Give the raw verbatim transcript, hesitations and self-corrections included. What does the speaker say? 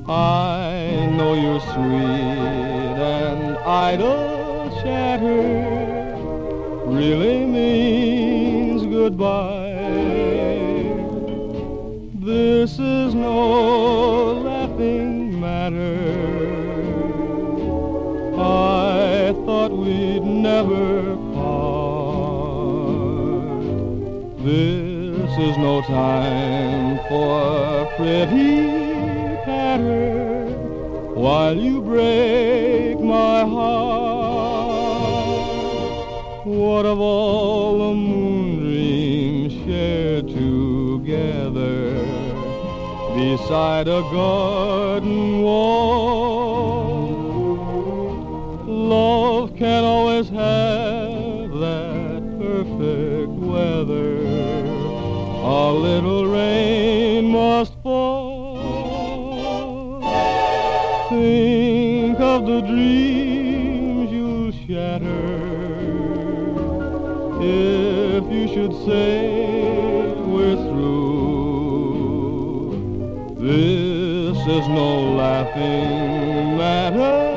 I know your sweet and idle chatter really means goodbye. This is no laughing matter. I thought we'd never part. This is no time for pretty patter while you break my heart. What of all the moon dreams shared together beside a garden wall? Love can't always have that perfect weather. A little rain must fall. Think of the dreams you'll shatter if you should say we're through. This is no laughing matter.